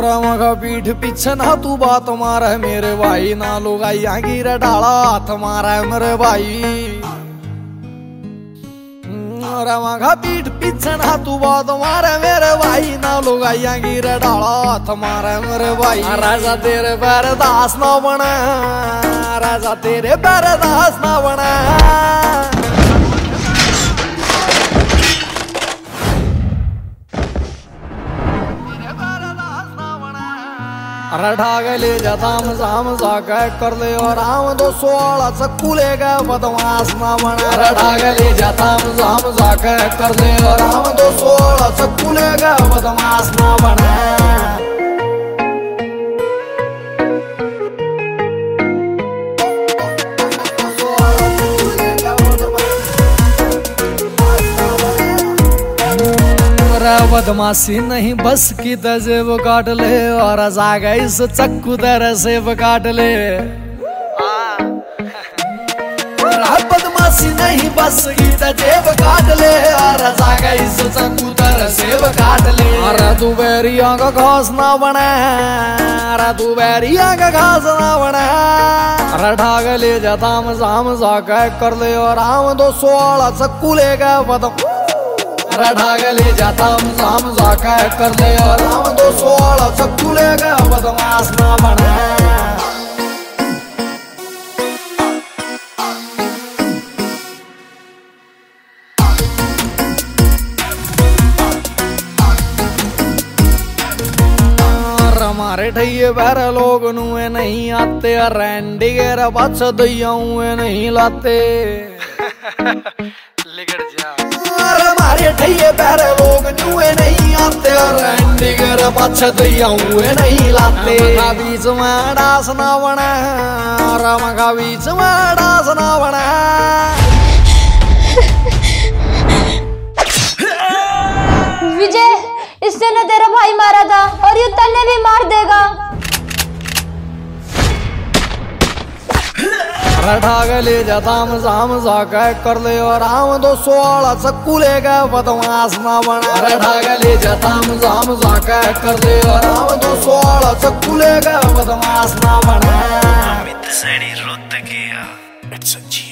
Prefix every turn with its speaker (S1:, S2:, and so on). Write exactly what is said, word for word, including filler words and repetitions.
S1: मगा पीठ पीछे ना तू बात मारे मेरे भाई ना लोग गिर डाला हाथ मारा मेरे भाई। मगा पीठ पीछे ना तू बात मारे मेरे भाई ना लोग गिर डाला हाथ मारा मेरे भाई। राजा तेरे पैर दास ना बना, राजा तेरे पैर दास ना बना। अरे ढाग ले जाताम जाम जाके कर ले और आम दो सोलह चक्कू ले गए बदमाश ना बना। अरे ढाग ले जाताम जाम जाके कर ले और आम दो सोलह चक्कू ले गए बदमाश ना बना। बदमाशी नहीं बस की तजेब काट ले और जागा इस चक्कू तरह से काट ले। बदमाशी नहीं बस की तजेब काट ले और जागा इस चक्कू तरह से काट ले। अरे तू बैरिया का घास ना बना, अरे तू बैरिया का घास ना बना। अरे ढाग ले जाताम जाम जाके कर ले और आम दो सोलह चक्कू ले गए बदम। ढाग ले जाता हूँ शाम जाके कर ले और हम दो सोलह चक्कू ले गए बदमाश ना बना। हमारे ठैये बहरे लोग नुए नहीं आते, रैंडी गेरा बच्चा दैया हुए नहीं लाते। लिगड़ जा हमारे ठैये बहरे लोग नुए नहीं आते, रैंडी गेरा बच्चा दैया हुए नहीं लाते। मगा बीच में डांस ना बना, मगा बीच में डांस ना बना।
S2: विजय, इसने ना तेरा भाई मारा था और ये तन्ने भी मार देगा।
S1: ढाग ले जाताम जाम जाके कर ले और आम दो सोलह चक्कू ले गए बदमाश ना बना। ढाग ले जाताम जाम जाके कर ले और आम दो सोलह चक्कू ले गए बदमाश ना बना।